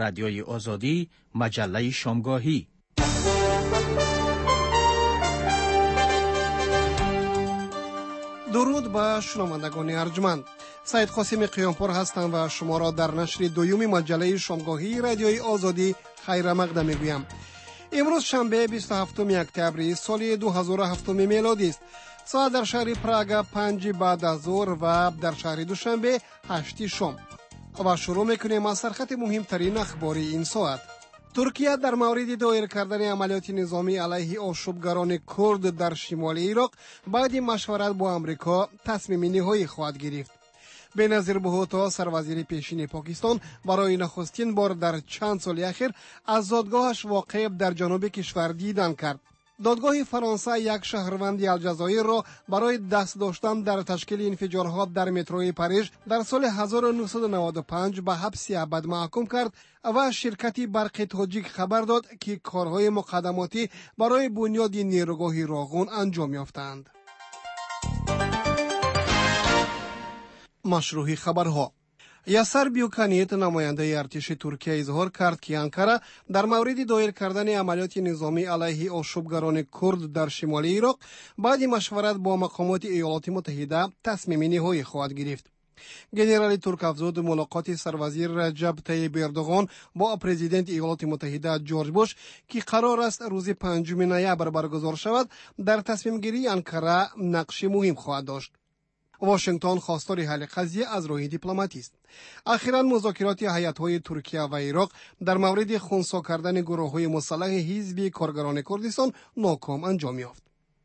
رادیوی آزادی، مجله شامگاهی. درود به شنوندگان ارجمند. سید قاسم قیامپور هستم و شما را در نشر دوم مجله شامگاهی رادیوی آزادی خیر مقدم میگویم. امروز شنبه 27 اکتبر سال 2007 میلادی است. ساعت در شهر پراگ 5 بعد از ظهر و در شهر دوشنبه 8 شام. و شروع میکنیم از سرخط مهمترین اخبار این ساعت. ترکیه در مورد دایر کردن عملیات نظامی علیه آشوبگران کرد در شمال عراق بعد مشورت با امریکا تصمیم نهایی خواهد گرفت. بنظیر بهوتا سروزیر پیشین پاکستان برای نخستین بار در چند سال اخیر از دادگاهش واقع در جنوب کشور دیدن کرد. دادگاه فرانسه یک شهروند الجزایر را برای دست داشتن در تشکیل انفجارها در متروی پاریژ در سال 1995 به حبس ابد محکوم کرد و شرکت برق تاجیک خبر داد که کارهای مقدماتی برای بنیاد نیروگاه راغون انجام یافتند. مشروع خبرها. یاسر بیوکانیت نماینده ارتش ترکیه اظهار کرد که انقره در مورد دایر کردن عملیات نظامی علیه آشوبگران کرد در شمال عراق بعد مشورت با مقامات ایالات متحده تصمیم نهایی خواهد گرفت. گنرال ترک افزود ملاقات سروزیر رجب طیب اردوغان با پرزیدنت ایالات متحده جورج بوش که قرار است روز 5 نوامبر برگزار شود در تصمیم گیری انقره نقش مهم خواهد داشت. واشنگتن خواستار حل قضیه از راه دیپلماتی است. اخیراً مذاکرات هیئت‌های ترکیه و عراق در مورد خنثی کردن گروه‌های مسلح حزب کارگران کردستان ناکام انجام یافت.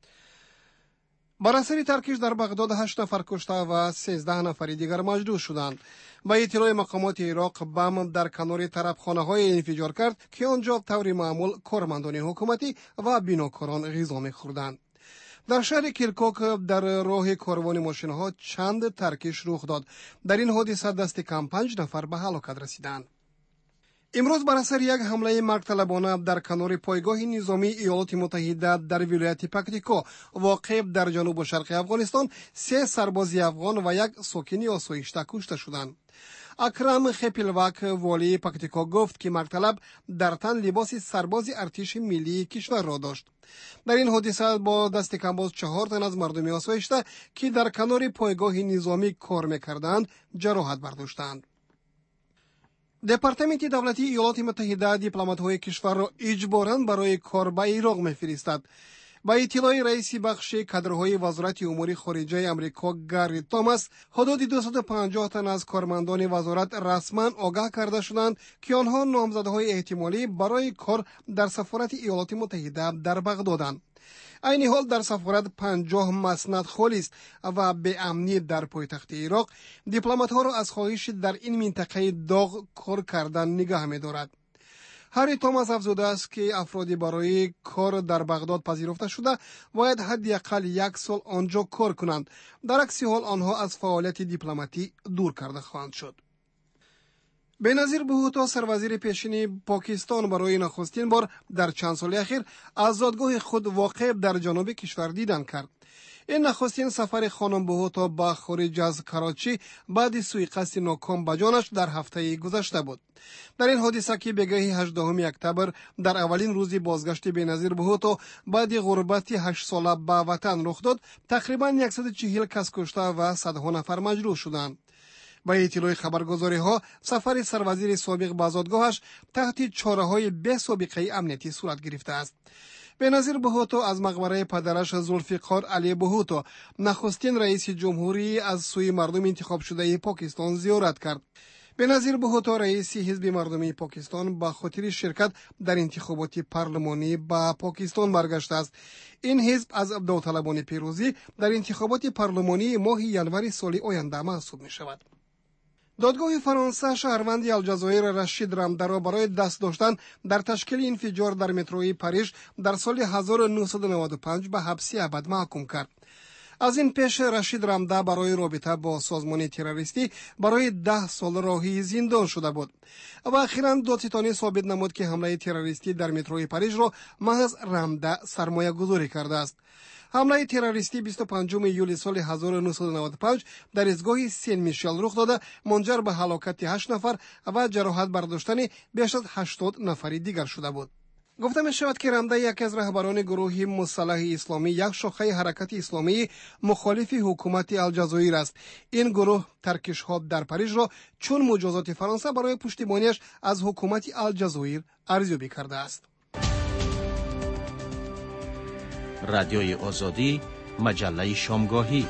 بر اثر ترکش در بغداد 8 نفر کشته و 13 نفر دیگر مجروح شدند. با اطلاع مقامات عراق بم در کنار طرفخانه‌های انفجار کرد که آنجا طور معمول کارمندان حکومتی و بیناکاران غذا می‌خوردند. در شهر کرکوک در راه کاروان ماشین‌ها چند ترکش رخ داد. در این حادثه دست کم 5 نفر به هلاکت رسیدند. امروز بر اثر یک حمله مرگطلبانه در کنار پایگاه نظامی ایالات متحده در ولایت پکتیکا واقع در جنوب و شرق افغانستان 3 سرباز افغان و یک ساکن آسایشته کشته شدند. اکرم خپیلوک والی پکتیکا گفت که مرگطلب در تن لباس سرباز ارتش ملی کشور را داشت. در این حادثه با دست کم باز 4 تن از مردم آسایشته که در کنار پایگاه نظامی کار می‌کردند جراحت برداشتند. دپارتمنت دولتی ایالات متحده دیپلمات‌های کشور را اجباراً برای کار به عراق می‌فرستد. با اطلاع رئیس بخش کادرهای وزارت امور خارجه امریکا گاری توماس، حدود 250 تن از کارمندان وزارت رسما آگاه کرده شدند که آنها نامزدهای احتمالی برای کار در سفارت ایالات متحده در بغدادند. این حال در سفارت 50 مسند خالی است و به امنیت در پایتخت عراق دیپلمات‌ها را از خواهش در این منطقه داغ کار کردن نگاه می‌دارد. هری توماس افزوده است که افرادی برای کار در بغداد پذیرفته شده باید حداقل 1 سال آنجا کار کنند. در عکس حال آنها از فعالیت دیپلماتی دور کرده خواهند شد. بنظیر بهوتا سروزیر پیشین پاکستان برای نخستین بار در چند سال اخیر از دادگاه خود واقع در جنوب کشور دیدن کرد. این نخستین سفر خانم بهوتا به خارج از کراچی بعد سوءقصد ناکام به جانش در هفته گذشته بود. در این حادثه که بگاه 18 اکتبر در اولین روز بازگشت بنظیر بهوتا بعد غربت 8 ساله به وطن رخ داد، تقریبا 140 کس کشته و صدها نفر مجروح شدند. با اطلاع خبرگزاری ها سفر سروزیر سابق به دادگاهش تحت چاره‌های بی سابقه امنیتی صورت گرفته است. بنظیر بهوتا از مقبره پدرش ذوالفقار علی بهوتا نخستین رئیس جمهوری از سوی مردم انتخاب شده پاکستان زیارت کرد. بنظیر بهوتا رئیس حزب مردمی پاکستان به خاطر شرکت در انتخابات پارلمانی به پاکستان برگشته است. این حزب از داوطلبان پیروزی در انتخابات پارلمانی ماه ژانویه سال آینده محسوب می شود. دادگاه فرانسه شهروند الجزایر رشید رمده را برای دست داشتن در تشکیل انفجار در متروی پاریژ در سال 1995 به حبس ابد محکوم کرد. از این پیش رشید رمده برای رابطه با سازمان تروریستی برای 10 سال راهی زندان شده بود و اخیراً دادستانی ثابت نمود که حمله تروریستی در متروی پاریس را محض رمده سرمایه گذاری کرده است. حمله تروریستی 25 ایول سال 1995 در ایستگاه سن میشل رخ داده منجر به هلاکت 8 نفر و جراحت برداشتن بیش از 80 نفر دیگر شده بود. گفته می شود که رمده یکی از رهبران گروه مسلح اسلامی، یک شاخه حرکت اسلامی مخالف حکومت الجزایر است. این گروه ترکش‌ها در پاریس را چون مجازات فرانسه برای پشتیبانیش از حکومت الجزایر ارزیابی کرده است. رادیوی آزادی، مجله شامگاهی.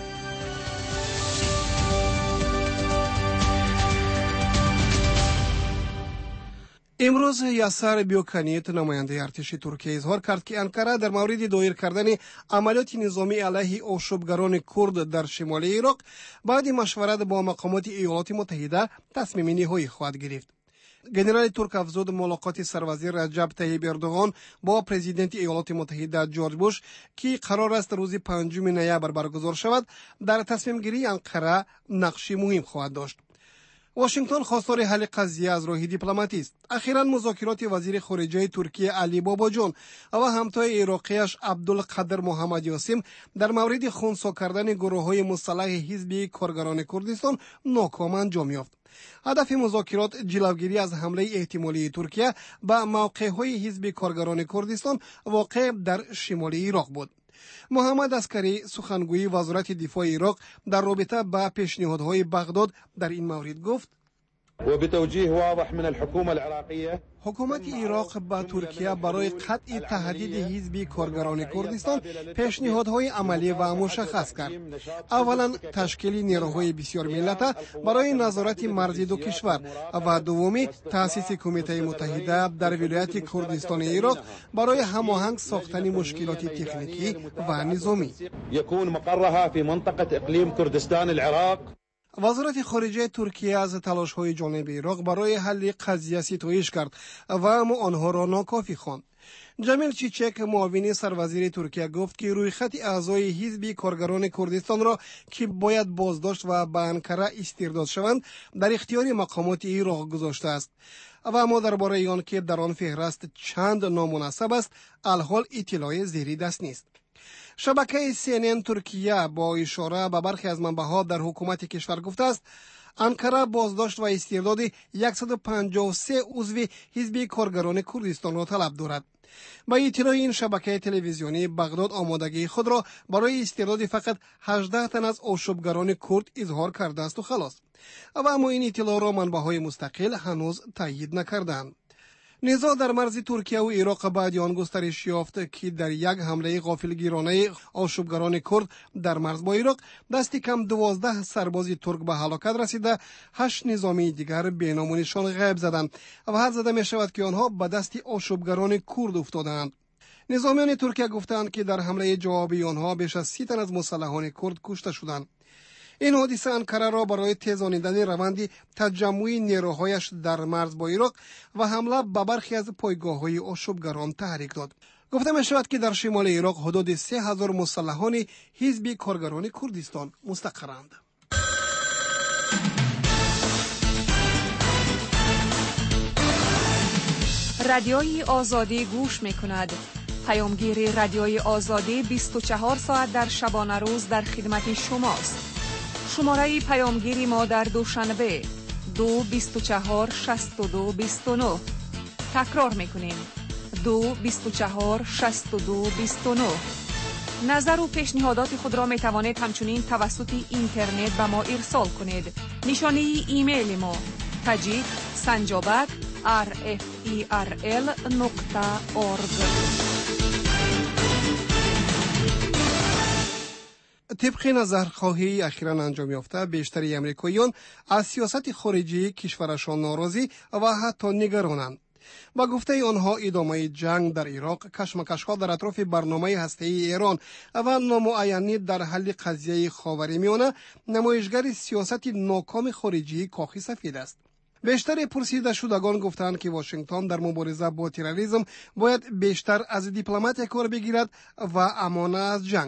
امروز یاسر بیوکنیت نماینده ارتش ترکیه اظهار کرد که انقره در مورد دایر کردن عملیات نظامی علیه آشوبگران کرد در شمال عراق بعد مشورت با مقامات ایالات متحده تصمیم نهایی خواهد گرفت. گنرال ترک افزود ملاقات سروزیر رجب طیب اردوغان با پرزیدنت ایالات متحده جورج بوش که قرار است روز 5 نوامبر برگزار شود در تصمیم گیری انقره نقشی مهم خواهد داشت. واشنگتن خواستار حل قضیه از راه دیپلماتی است. اخیراً مذاکرات وزیر خارجه ترکیه علی باباجان و همتای عراقیش عبدالقادر محمد یاسین در مورد خنثی کردن گروه‌های مسلح حزب کارگران کردستان ناکام انجام یافت. هدف مذاکرات جلوگیری از حمله احتمالی ترکیه به موقع‌های حزب کارگران کردستان واقع در شمال عراق بود. محمد عسکری سخنگوی وزارت دفاع عراق در رابطه با پیشنهادهای بغداد در این مورد گفت: وبتوجيه واضح من الحكومة العراقية حکومت عراق با ترکیه برای قطع تهدید حزب کارگران کردستان پیشنهادهای عملی و مشخص کرد. اولا تشکیل نیروهای بسیار ملته برای نظارت مرزی دو کشور و دومی تأسیس کمیته متحده در ولایت کردستان عراق برای هماهنگ ساختن مشکلات تکنیکی و نظامی. يكون مقرها في منطقة إقليم كردستان العراق. وزارت خارجه ترکیه از تلاش‌های جانب عراق برای حل قضیه ستایش کرد و اما آنها را ناکافی خواند. جمیل چیچک معاون سروزیر ترکیه گفت که روی خط اعضای حزب کارگران کردستان را که باید بازداشت و به انقره استرداد شوند در اختیار مقامات عراق گذاشته است و اما درباره آن که در آن فهرست چند نامناسب است الحال اطلاع زیر دست نیست. شبکه CNN ترکیه با اشاره به برخی از منبع‌ها در حکومت کشور گفته است انقره بازداشت و استرداد 153 عضو حزب کارگران کردستان را طلب دارد. با اطلاع این شبکه تلویزیونی بغداد آمادگی خود را برای استرداد فقط 18 تن از آشوبگران کرد اظهار کرده است و خلاص. و اما این اطلاع را منبع‌های مستقل هنوز تایید نکردند. نزاع در مرز ترکیه و عراق بعد آن گسترش یافت که در یک حمله غافلگیرانه آشوبگران کرد در مرز با عراق دست کم 12 سرباز ترک به هلاکت رسیده، 8 نظامی دیگر به نام و نشان غیب زدند و حد زده می شود که آنها به دست آشوبگران کرد افتادند. نظامیان ترکیه گفتند که در حمله جوابی آنها بیش از 30 تن از مسلحان کرد کشته شدند. این حادثه انقره را برای تیزانیدن روند تجمع نیروهایش در مرز با عراق و حمله به برخی از پایگاه‌های آشوبگران تحریک داد. گفته می شود که در شمال عراق حدود 3000 مسلحان حزب کارگران کردستان مستقرند. رادیوی آزادی گوش می کند. پیامگیر رادیوی آزادی 24 ساعت در شبانه روز در خدمت شماست. شماره پیامگیری ما در دوشنبه 224 62 29. تکرار میکنیم 224 62 29. نظر و پیشنهادات خود را می توانید همچنین توسط اینترنت به ما ارسال کنید. نشانه ایمیل ما tajid@rferl.org. طبق نظرخواهی اخیراً انجام یافته بیشتر امریکاییان از سیاست خارجی کشورشان ناراضی و حتی نگرانند. با گفته آنها ادامه جنگ در عراق، کشمکش‌ها در اطراف برنامه هسته‌ای ایران و نامعینی در حل قضیه خاورمیانه نمایشگر سیاست ناکام خارجی کاخ سفید است. بیشتر پرسیده شدگان گفتند که واشنگتن در مبارزه با تروریسم باید بیشتر از دیپلمات کار بگیرد و امانه از جنگ.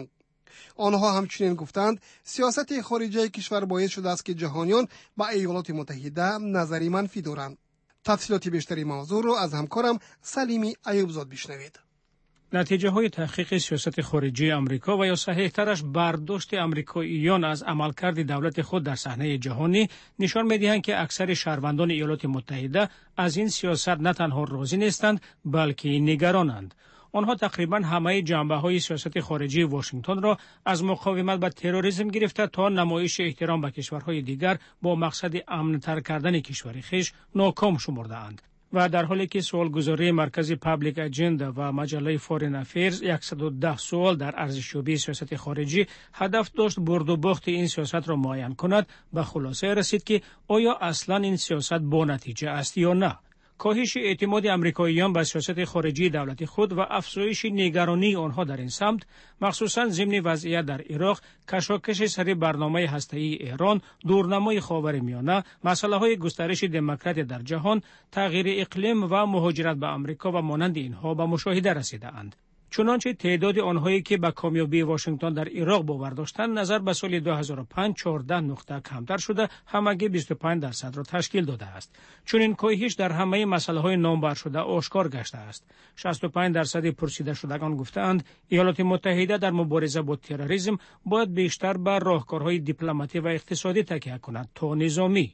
آنها همچنین گفتند سیاست خارجی کشور باعث شده است که جهانیان با ایالات متحده نظری منفی دارند. تفصیلات بیشتری موضوع را از همکارم سلیمی ایوبزاد بشنوید. نتیجه های تحقیق سیاست خارجی امریکا و یا صحیح ترش برداشت امریکاییان از عملکرد دولت خود در صحنه جهانی نشان می‌دهند که اکثر شهروندان ایالات متحده از این سیاست نه تنها راضی نیستند بلکه نگرانند. آنها تقریبا همه جنبه‌های سیاست خارجی واشنگتن را از مقاومت به تروریسم گرفته تا نمایش احترام به کشورهای دیگر با مقصد امن‌تر کردن کشور خویش ناکام شمرده‌اند. و در حالی که سوالگزاری مرکزی پابلیک اجندا و مجله فورین افیرز 110 سوال در ارزشیابی سیاست خارجی هدف داشت برد و باخت این سیاست را معین کند، به خلاصه رسید که آیا اصلا این سیاست با نتیجه است یا نه. کاهش اعتماد امریکاییان به سیاست خارجی دولت خود و افزایش نگرانی آنها در این سمت، مخصوصاً ضمن وضعیت در عراق، کشاکش سر برنامه هسته‌ای ایران، دورنمای خاورمیانه، مسائل گسترش دموکراسی در جهان، تغییر اقلیم و مهاجرت به امریکا و مانند اینها به مشاهده رسیده‌اند. چنانچه تعداد آنهایی که به کامیابی واشنگتن در عراق باور داشتند نظر به سال 2005 14 نقطه کمتر شده، همگی 25% را تشکیل داده است. چون این کاهش در همه مسائل نامبر شده آشکار گشته است. 65% پرسیده شدگان گفتند ایالات متحده در مبارزه با تروریسم باید بیشتر بر راهکارهای دیپلماتی و اقتصادی تکیه کند تا نظامی.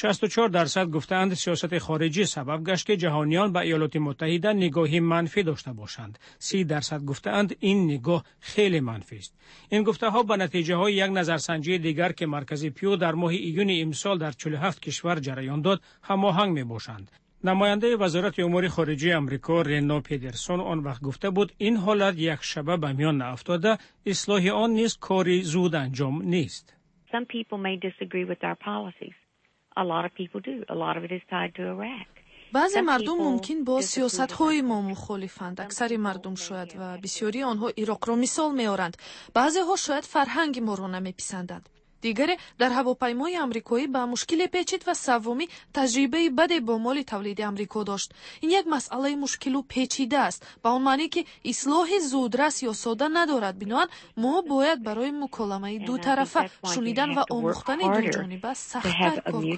64% گفتند سیاست خارجی سبب گشت که جهانیان به ایالات متحده نگاهی منفی داشته باشند. 30% گفتند این نگاه خیلی منفی است. این گفته‌ها به نتیجه های یک نظرسنجی دیگر که مرکز پیو در ماه ایون امسال در 47 کشور جریان داد هماهنگ میباشند. نماینده وزارت امور خارجه آمریکا رنا پیدرسون آن وقت گفته بود این حالت یک شبه به میان نیفتاده، اصلاح آن نیز کاری زود انجام نیست. Some people may disagree with our policies. A lot of people do. A lot of it is tied to Iraq. بعضی مردم ممکن با سیاست‌های ما مخالفند. اکثر مردم شاید و بسیاری آنها عراق را مثال می‌آورند. بعضی‌ها شاید فرهنگ ما را نمی‌پسندند. دیگری در هواپیمای آمریکایی با مشکل پیچید و سومی تجربه بدی با مال تولید آمریکا داشت. این یک مسئله مشکل و پیچیده است. با اون معنی که اصلاح زودرس یا ساده ندارد. بنابراین ما باید برای مکالمه دو طرفه شنیدن و آموختن دو جانبه سخت‌تر کار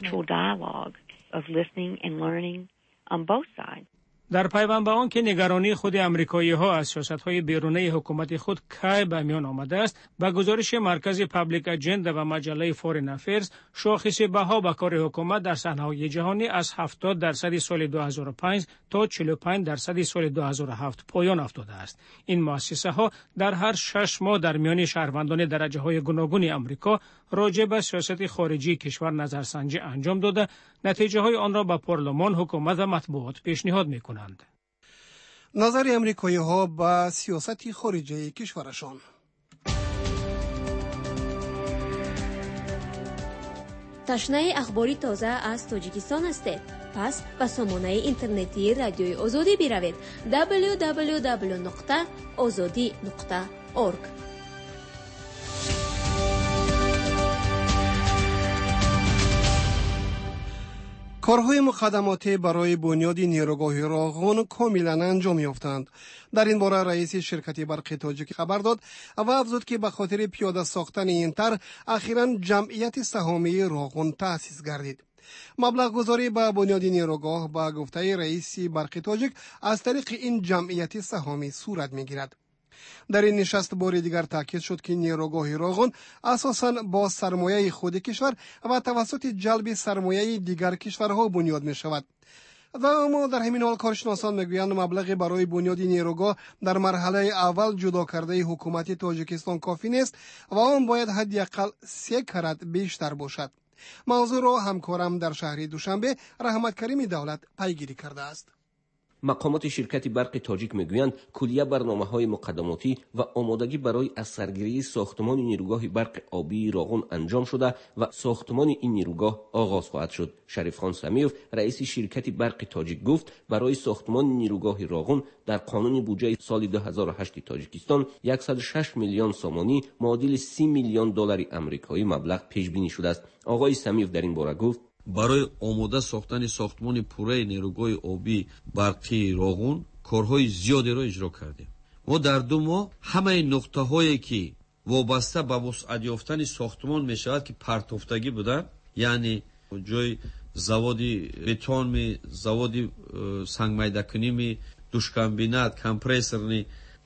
کنیم. در پیوند به آن که نگرانی خود امریکایی‌ها از سیاست‌های بیرونی حکومت خود کی به میان آمده است، با گزارش مرکز پابلیک اجندا و مجله فورین افیرز، شاخص بها به کار حکومت در صحنه‌های جهانی از 70% سال 2005 تا 45% سال 2007 پایان افتاده است. این مؤسسه‌ها در هر 6 ماه در میان شهروندان درجه‌های گوناگون آمریکا راجع به سیاست خارجی کشور نظرسنجی انجام داده، نتیجه‌های آن را به پارلمان، حکومت و مطبوعات پیشنهاد می‌کنند. نظر امریکایی‌ها به سیاست خارجی کشورشان. تشنه اخباری تازه از تاجیکستان هستید؟ پس به سامانه اینترنتی رادیوی آزادی بروید www.azadi.org. کارهای مقدماتی برای بنیاد نیروگاه راغون کاملا انجام یافتند. در این باره رئیس شرکت برق تاجیک خبر داد و افزود که به خاطر پیاده ساختن این طرح اخیراً جمعیت سهامی راغون تأسیس گردید. مبلغ گذاری به بنیاد نیروگاه با گفته رئیس برق تاجیک از طریق این جمعیت سهامی صورت می‌گیرد. در این نشست بار دیگر تاکید شد که نیروگاه راغون اساساً با سرمایه خود کشور و توسط جلب سرمایه دیگر کشورها بنیاد می شود. و اما در همین حال کارشناسان میگویند مبلغ برای بنیاد نیروگاه در مرحله اول جدا کرده حکومت تاجیکستان کافی نیست و آن باید حداقل 3 کرات بیشتر باشد. موضوع را همکارم در شهر دوشنبه رحمت کریم دولت پیگیری کرده است. مقامات شرکت برق تاجیک میگویند کلیه برنامه‌های مقدماتی و آمادگی برای از سرگیری ساختمان نیروگاه برق آبی راغون انجام شده و ساختمان این نیروگاه آغاز خواهد شد. شریف خان سمیوف رئیس شرکت برق تاجیک گفت برای ساختمان نیروگاه راغون در قانون بودجه سال 2008 تاجیکستان 106 میلیون سامانی معادل 30 میلیون دلار آمریکایی مبلغ پیش بینی شده است. آقای سمیوف در این باره گفت برای آماده ساختن ساختمان پوره نیروگاه آبی برقی راغون کارهای زیادی را اجرا کردیم. ما در 2 ماه همه نقطه هایی که وابسته به وسعت یافتن ساختمان می شود که پرتافتگی بودن، یعنی جای заводи бетон ми, заводи сангмайдакунӣ ми, душкамбинат, компрессорни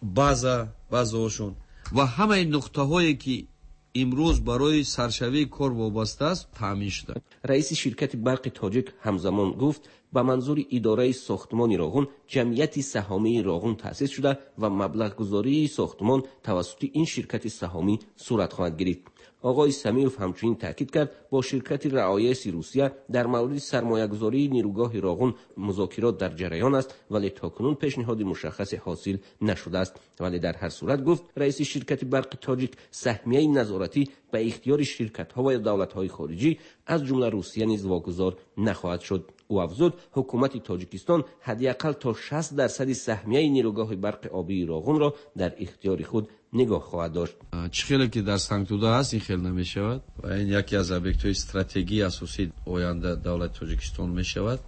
базаошон ва ҳамаи нуқтаҳое ки имрӯз барои саршавии кор вобаста аст таъмин шуданд. раиси ширкати барқи тоҷик ҳамзамон гуфт ба манзури идораи сохтмони Роғун ҷамъияти саҳомии Роғун таъсис шуда ва маблағгузории сохтмон тавассути ин ширкати саҳомӣ сурат хоҳад гирифт. آقای سمیوف همچنین تاکید کرد با شرکت رعایس روسیه در مورد سرمایه‌گذاری نیروگاه راغون مذاکرات در جریان است، ولی تاکنون پیشنهاد مشخص حاصل نشده است. ولی در هر صورت گفت رئیس شرکت برق تاجیک سهمیه نظارتی به اختیار شرکت‌ها و دولت‌های خارجی از جمله روسیه نیز واگذار نخواهد شد. او افزود حکومت تاجیکستان حداقل تا 60% سهمیه نیروگاه برق آبی راغون را در اختیار خود نگاه خواهد داشت. چه خیلی که در سنگتودا هست این خیلی نمی شود و این یکی از объект‌های استراتژی اساسی آینده دولت تاجیکستان می شود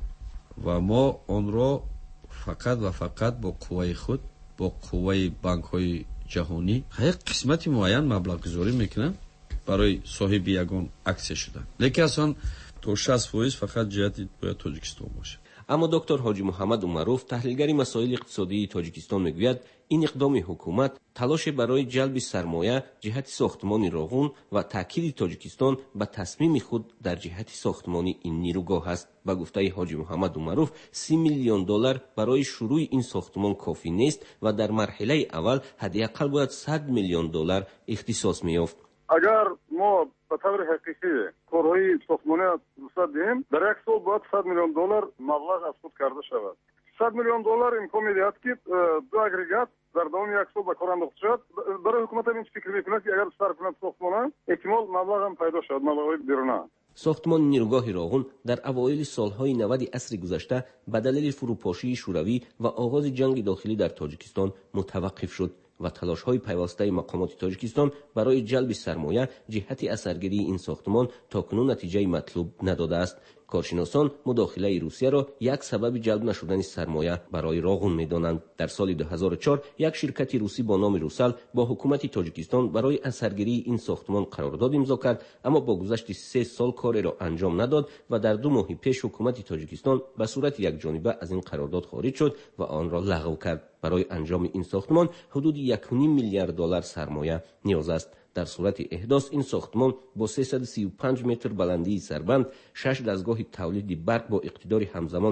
و ما آن را فقط و فقط با قوای خود، با قوای بانک‌های جهانی یک قسمت معین مبلغ گذاری میکنن برای صاحب یگان اکسیه شدن، لیکن اصلا تا 60% فقط جهت باید تاجیکستان باشه. اما دکتر حاجی محمد عمروف تحلیلگر مسائل اقتصادی تاجیکستان میگوید این اقدام حکومت تلاش برای جلب سرمایه جهت ساختمان راغون و تاکید تاجیکستان به تصمیم خود در جهت ساختمان این نیروگاه است. با گفته حاجی محمد عمروف 30 میلیون دلار برای شروع این ساختمان کافی نیست و در مرحله اول حداقل باید 100 میلیون دلار اختصاص می‌یافت. اگر ما به طور حقیقی کارهای ساختمانی رخصت دهیم در یک سال باید 100 میلیون دلار مبلغ از خود کرده شود. 100 میلیون دلار امکان میدهد که دو اگریگات در دوام یک سال به کار انداخته شود. برای حکومت این فکر میکند که اگر صرف کند ساختمان احتمال مبلغ هم پیدا شود، مبلغ بیرونه. ساختمان نیروگاه راغون در اوایل سالهای 90 عصر گذشته به دلیل فروپاشی شوروی و آغاز جنگ داخلی در تاجیکستان متوقف شد و تلاش‌های پیوسته مقامات تاجیکستان برای جلب سرمایه جهت اثرگیری این ساختمان تاکنون نتیجه مطلوب نداده است. کارشناسان مداخله روسیه را یک سبب جلب نشدن سرمایه برای راغون می‌دانند. در سال 2004 یک شرکت روسی با نام روسل با حکومت تاجیکستان برای اثرگیری این ساختمان قرارداد امضا کرد، اما با گذشت 3 سال کار را انجام نداد و در 2 ماه پیش حکومت تاجیکستان به صورت یکجانبه از این قرارداد خارج شد و آن را لغو کرد. برای انجام این ساختمان حدود 1.5 میلیارد دلار سرمایه نیاز است. در صورت احداث این ساختمان با 335 متر بلندی سربند، 6 دستگاه تولید برق با اقتدار همزمان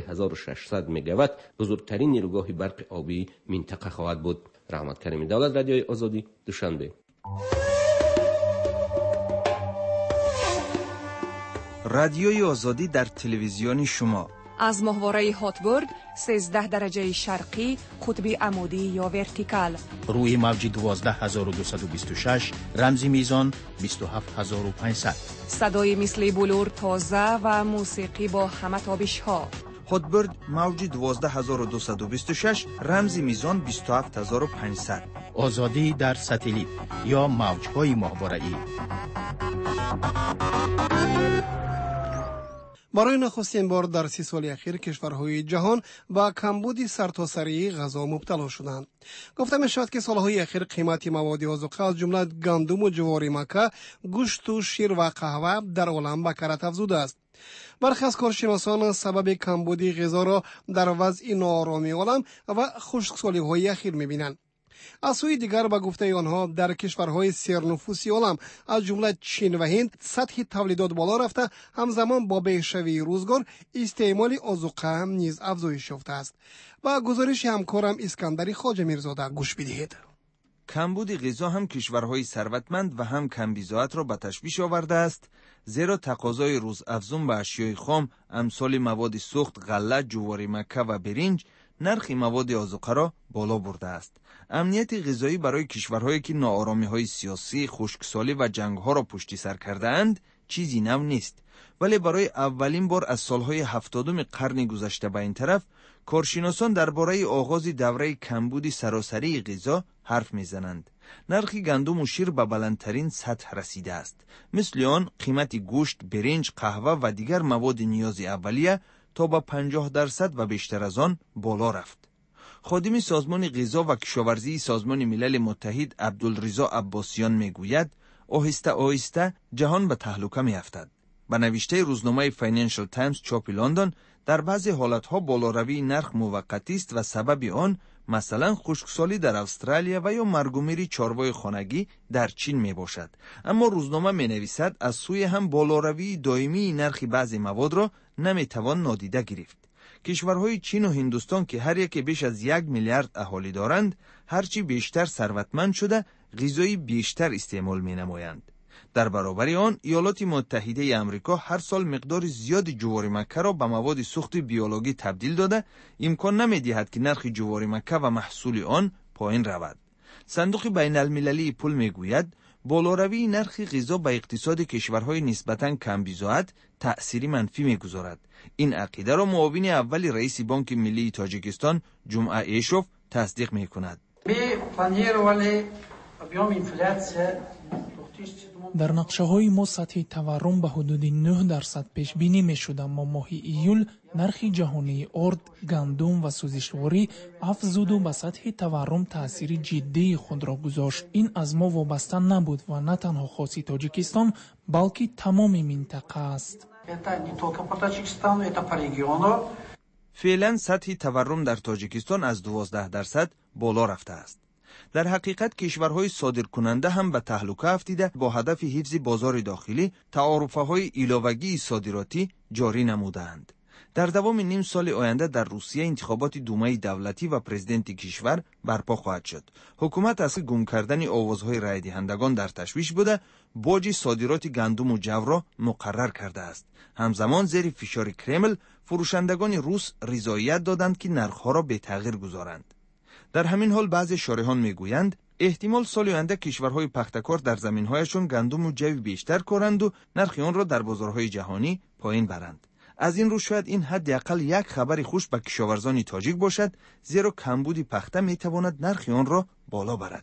3600 مگاوات بزرگترین نیروگاه برق آبی منطقه خواهد بود. رحمت کریمی، دولت رادیوی آزادی، دوشنبه. رادیوی آزادی در تلویزیون شما از ماهواره هاتبرد 13 درجه شرقی قطب عمودی یا ورتیکال، روی موج 12226 رمزی میزان 27500، صدای مثل بلور تازه و موسیقی با همه تابش ها. هاتبرد موج 12226 رمزی میزان 27500. آزادی در ساتلیت یا موج‌های ماهواره‌ای. برای نخستین بار در 30 سال اخیر کشورهای جهان با کمبود سرتاسری غذا مبتلا شدند. گفته می شود که سالهای اخیر قیمت مواد آذوقه از جمله گندم و جوار مکه، گوشت و شیر و قهوه در عالم به کرات افزوده است. برخی از کارشناسان سبب کمبود غذا را در وضع ناآرامی عالم و خشکسالی‌های اخیر می‌بینند. از سوی دیگر به گفته آنها در کشورهای سرنفوسی عالم از جمله چین و هند سطح تولیدات بالا رفته، همزمان با بهشوی روزگار استعمال آذوقه هم نیز افزایش یافته است. با گزارش همکارم اسکندر خواجه میرزاده گوش بدهید. کمبود غذا هم کشورهای ثروتمند و هم کمبیزاعت را به تشویش آورده است، زیرا تقاضای روزافزون به اشیای خام امثال مواد سوخت، غله، جوار مکه و برنج نرخ مواد آذوقه را بالا برده است. امنیت غذایی برای کشورهایی که ناآرامی‌های سیاسی، خشکسالی و جنگ‌ها را پشت سر کرده‌اند چیزی نو نیست، ولی برای اولین بار از سالهای 70 قرن گذشته به این طرف کارشناسان درباره آغاز دوره کمبود سراسری غذا حرف میزنند. نرخ گندم و شیر به بلندترین سطح رسیده است. مثل آن قیمت گوشت، برنج، قهوه و دیگر مواد نیاز اولیه تا به 50% و بیشتر از آن بالا رفت. خادم سازمان غذا و کشاورزی سازمان ملل متحد عبدالرضا عباسیان میگوید آهسته آهسته جهان به تهلکه میافتد. به نوشته روزنامه فاینانشال تایمز چاپ لندن، در بعضی حالتها بالاروی نرخ موقتی است و سبب آن مثلا خشکسالی در استرالیا و یا مرگ و میر چاروای خانگی در چین می باشد. اما روزنامه می نویسد از سوی هم بالاروی دائمی نرخ بعضی مواد را نمی توان نادیده گرفت. کشورهای چین و هندوستان که هر یک بیش از 1 میلیارد اهالی دارند، هرچی بیشتر ثروتمند شده غذای بیشتر استعمال می نمایند. در برابر آن ایالات متحده آمریکا هر سال مقدار زیاد جوار مکه را به مواد سوخت بیولوژی تبدیل داده امکان نمی‌دهد که نرخ جوار مکه و محصول آن پایین رود. صندوق بین المللی پول میگوید بالاروی نرخ غذا به اقتصاد کشورهای نسبتاً کم بیزاعت تأثیر منفی می‌گذارد. این عقیده را معاون اول رئیس بانک ملی تاجیکستان جمعه ایشوف تصدیق می‌کند. در نقشه‌های ما سطح تورم به حدود 9% پیش بینی می‌شد، اما ماه ایول نرخ جهانی ارد، گندم و سوزشواری افزود و به سطح تورم تأثیر جدی خود را گذاشت. این از ما وابسته نبود و نه تنها خاص تاجیکستان بلکه تمام منطقه است. فعلا سطح تورم در تاجیکستان از 12% بالا رفته است. در حقیقت کشورهای صادرکننده هم به تهلکه افتیده با هدف حفظ بازار داخلی تعارفه‌های علاوه‌ای صادراتی جاری نمودند. در دوام نیم سال آینده در روسیه انتخابات دومای دولتی و پرزیدنت کشور برپا خواهد شد. حکومت از گم کردن آوازهای رای دهندگان در تشویش بوده باج صادرات گندم و جو را مقرر کرده است. همزمان زیر فشار کرمل فروشندگان روس رضایت دادند که نرخ‌ها را به تغییر گذارند. در همین حال بعضی شارحان میگویند احتمال سال آینده کشورهای پخته‌کار در زمین‌هایشان گندم و جو بیشتر کارند و نرخ آن را در بازارهای جهانی پایین برند. از این رو شاید این حداقل یک خبر خوش به کشاورزان تاجیک باشد، زیرا کمبود پخته میتواند نرخ آن را بالا برد.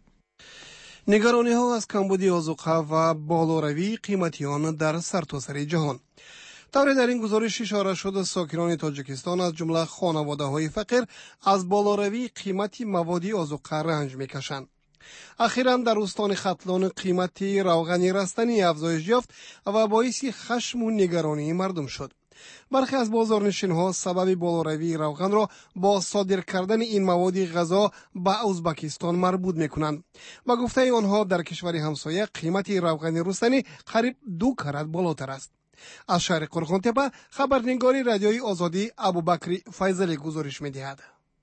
نگرانی‌ها از کمبود آذوقه و بالاروی قیمت آن در سرتاسر جهان. طوری در این گزارش اشاره شده ساکنان تاجیکستان از جمله خانواده‌های فقیر از بالاروی قیمت مواد آذوقه رنج می‌کشند. اخیراً در استان ختلان قیمت روغن رستنی افزایش یافت و باعث خشم و نگرانی مردم شد. برخی از بازارنشین‌ها سبب بالاروی روغن را با صادر کردن این مواد غذا به ازبکستان مربوط می‌کنند. با گفته آنها در کشور همسایه قیمت روغن رستنی قریب 2 کرات بالاتر است. از شهر قرغانتپه خبرنگاری رادیوی آزادی ابوبکر فیضلی گزارش می‌دهد.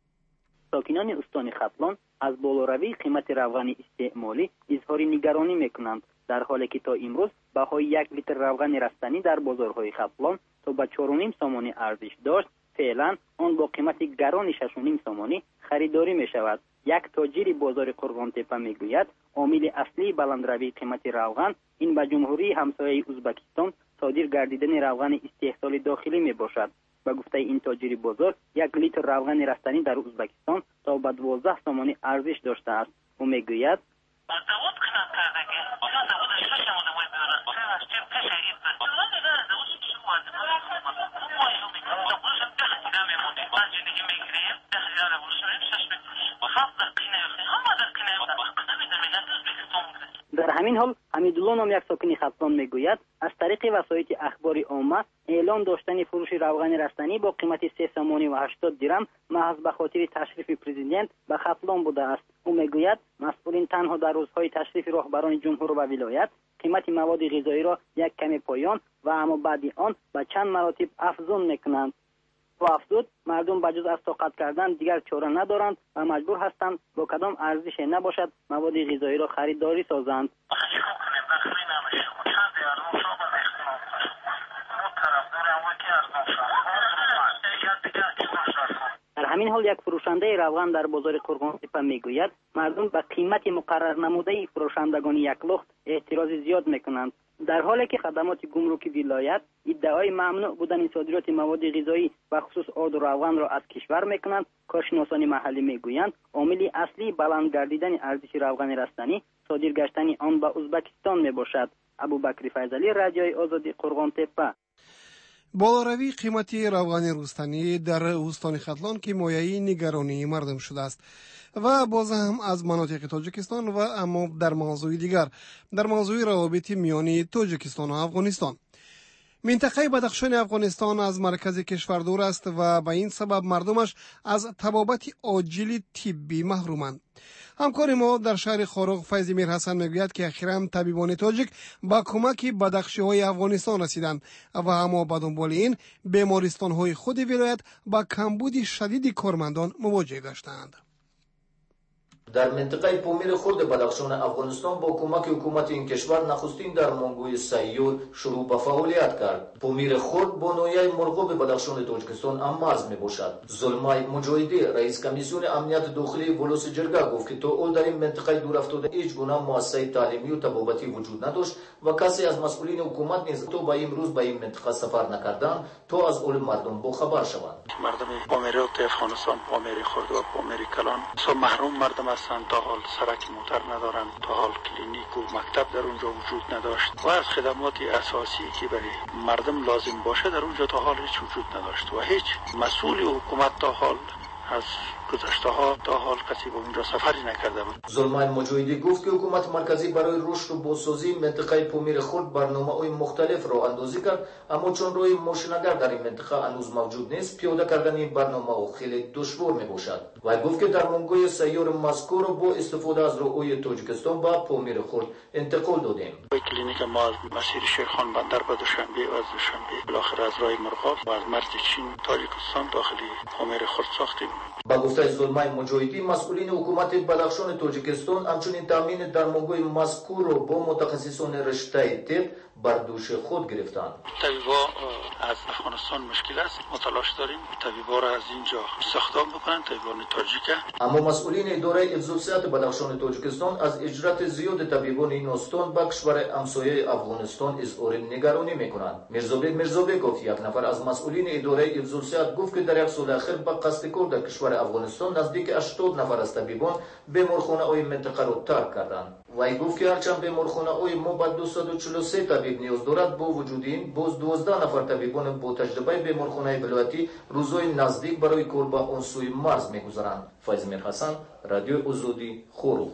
ساکنان استان ختلان از بالاروی قیمت روغن استعمالی اظهار نگرانی می‌کنند، در حالی که تا امروز بهای 1 لیتر روغن رستنی در بازارهای ختلان تا به 4.5 سامانی ارزش داشت، فعلا آن با قیمت گران 6.5 سامانی خریداری می‌شود. یک تاجر بازار قرغانتپه می‌گوید عامل اصلی بلندروی قیمت روغن این به جمهوری همسایه ازبکستان صادر گردیدن روغن استحصال داخلی می باشد. به گفته این تاجر بازار 1 لیتر روغن رستنی در ازبکستان تا به 12 سامانی ارزش داشته است. او میگوید در همین حال حمیدالله نام یک ساکن ختلان میگوید از طریق وسایط اخبار عامه اعلان داشتن فروش روغن رستنی با قیمت 3 سامانی و 80 درم محض به خاطر تشریف پرزیدنت به ختلان بوده است. او میگوید مسئولین تنها در روزهای تشریف راهبران جمهور و ولایت قیمت مواد غذایی را یک کمی پایان و اما بعد آن به چند مراتب افزون میکنند. و افزود مردم بجز از طاقت کردن دیگر چاره ندارند و مجبور هستند با کدام ارزش نباشد مواد غذایی را خریداری سازند. در همین حال یک فروشنده روغن در بازار قرغانتپه میگوید مردم به قیمت مقرر نموده فروشندگان یک لخت اعتراض زیاد میکنند، در حالی که خدمات گمرکی ولایت ادعای ممنوع بودن صادرات مواد غذایی و خصوص آرد و روغن را از کشور میکنند. کارشناسان محلی میگویند عامل اصلی بلند گردیدن ارزش روغن رستنی صادر گشتن آن به ازبکستان میباشد. ابوبکر فیضلی، رادیوی آزادی، قرغانتپه. بالاروی قیمت روغن روستنی در استان ختلان که مایه نگرانی مردم شده است و باز هم از مناطق تاجیکستان و اما در موضوع دیگر، در موضوع روابط میان تاجیکستان و افغانستان. منطقه بدخشان افغانستان از مرکز کشور دور است و به این سبب مردمش از طبابت عاجل طبی محرومند. همکار ما در شهر خاروق فیض میرحسن میگوید که اخیراً طبیبان تاجیک با کمک بدخشی‌های افغانستان رسیدند و اما به دنبال این بیمارستان‌های خود ولایت با کمبود شدید کارمندان مواجه گشتند. در منطقه پامیر خرد بدخشان افغانستان با کمک حکومت این کشور نخستین درمانگوی سیور شروع به فعالیت کرد. پامیر خرد با ناحیه مرغوب بدخشان تاجیکستان هم مرز می باشد. زلمای مجاهدی رئیس کمیسیون امنیت داخلی ولوس جرگه گفت که تا اول در این منطقه دور افتاده هیچ گونه مؤسسه تعلیمی و طبابتی وجود نداشت و کسی از مسئولین حکومت نیز تا به امروز به این منطقه سفر نکردند تا از اول مردم با خبر شوند. مردم پامیر افغانستان، پامیر خرد و پامیر کلان محروم مردم تا حال سرک موتر ندارند، تا حال کلینیک و مکتب در اونجا وجود نداشت و از خدمات اساسی که برای مردم لازم باشه در اونجا تا حال هیچ وجود نداشت و هیچ مسئول حکومت تا حال از گذشته ها تا حال کسی به اونجا سفری نکرده بود. زلمای مجاهدی گفت که حکومت مرکزی برای رشد و بازسازی منطقه پامیر خرد برنامه‌های مختلف را اندازی کرد، اما چون روی ماشینگر در این منطقه هنوز موجود نیست، پیاده کردن این برنامه خیلی دشوار میباشد. و گفت که درمانگوی سیار مذکور را با استفاده از راههای تاجیکستان به پامیر خرد انتقال دادیم. کلینیک ما از مسیر شیرخان بندر به دوشنبه و از دوشنبه بالاخره از راه مرغاب و از مرز چین تاجیکستان داخلی پامیر خرد ساختیم. با گفته زلمای مجاهدی مسئولین حکومت بدخشان تاجیکستان همچنین تامین درمانگوی مذکور را با متخصصان رشته طب بر دوش خود گرفتند. طبیبا از افغانستان مشکل است، ما تلاش داریم طبیبا را از اینجا استخدام بکنن، طبیبان تاجیک. اما مسئولین اداره حفظ الصحت بدخشان تاجیکستان از اجرت زیاد طبیبان این استان به کشور همسایه افغانستان اظهار نگرانی میکنند. میرزابکوف یک نفر از مسئولین اداره حفظ الصحت گفت که در یک سال اخیر به قصد کار در کشور افغانستان نزدیک 80 نفر از طبیبان بیمارخانه‌های منطقه را ترک کردند. و گفت که هرچند بیمارخانه‌های ما با 243 طبیب نیاز دارد، با وجود این باز 12 نفر طبیبان با تجربه بیمارخانه ولایتی روزهای نزدیک برای کار به آن سوی مرز می‌گذارند. فیض میرحسن، رادیو آزادی، خاروق.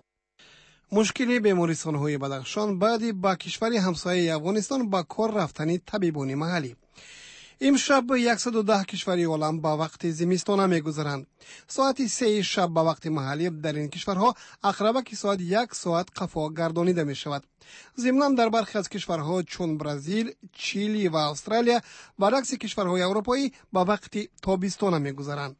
مشکل بیمارستان‌های بدخشان بعد با کشور همسایه افغانستان با کار رفتن طبیبان محلی. امشب 110 کشوری عالم با وقت زمستانه می‌گذرند. ساعت 3 شب با وقت محلی در این کشورها اقربک ساعت 1 ساعت قفا گردانیده می شود. ضمناً در برخی از کشورها چون برزیل، چیلی و استرالیا برعکس کشورهای اروپایی با وقت تابستانه می‌گذرند.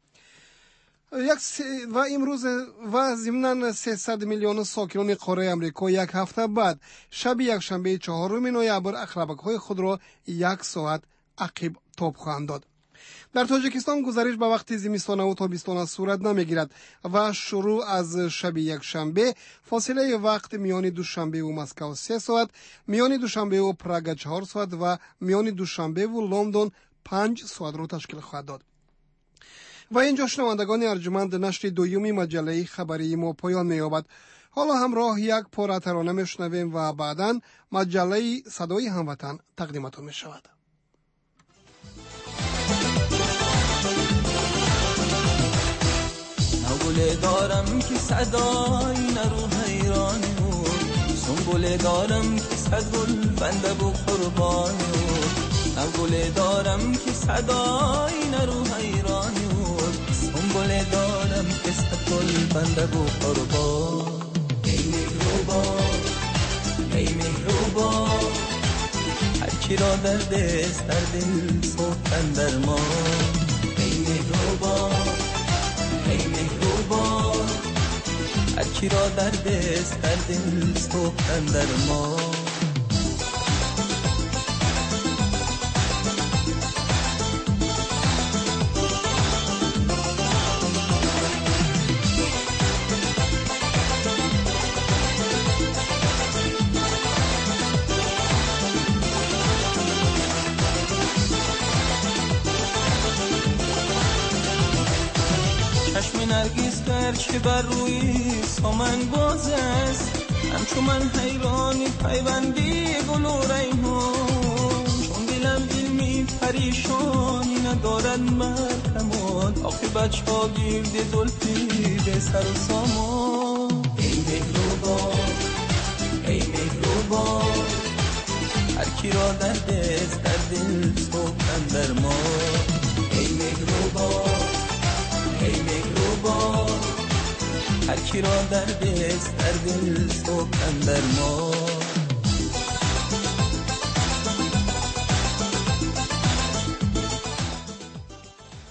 و امروز و ضمناً 300 میلیون ساکنان قاره امریکا یک هفته بعد شب یکشنبه 4 نوامبر اقربک‌های خود را 1 ساعت عقب تاب خواهند داد. در تاجیکستان گزارش به وقت زمستانه و تابستانه صورت نمیگیرد و شروع از شب یکشنبه فاصله وقت میان دوشنبه و مسکو 3 ساعت، میان دوشنبه و پراگ 4 ساعت و میان دوشنبه و لندن 5 ساعت را تشکیل خواهد داد. و اینجا شنوندگان ارجمند نشر دومی مجله خبری ما پایان می‌یابد. حالا همراه یک پاره ترانه میشنویم و بعداً مجله صدای هموطن تقدیمتان میشود. سنبوله دارم که صدای نرو حیران بود، سنبوله دارم که صد گل بنده بو قربان بود، سنبوله دارم که صدای نرو حیران بود، سنبوله دارم که صد گل بنده بو قربان. ای مهربان، ای مهربان، هر کی را درد است در دل سوختن درمان. ای مهربان، ای مهربان، هر کی را درد است در دل سوختن درمان. نرگس کرد که بر روی سامن باز است، همچون من حیرانی پیوندی گل و ریحان، چون دلم دل می پریشانی ندارن مرکمان، آخه بچه ها گیرده زلفی به سر و سامان. ای مهربان ای مهربان، هر کی را درد است در دل سوختن در ما. ای مهربان ای مهربان، هر کی را درد است در دل سوختن در ما.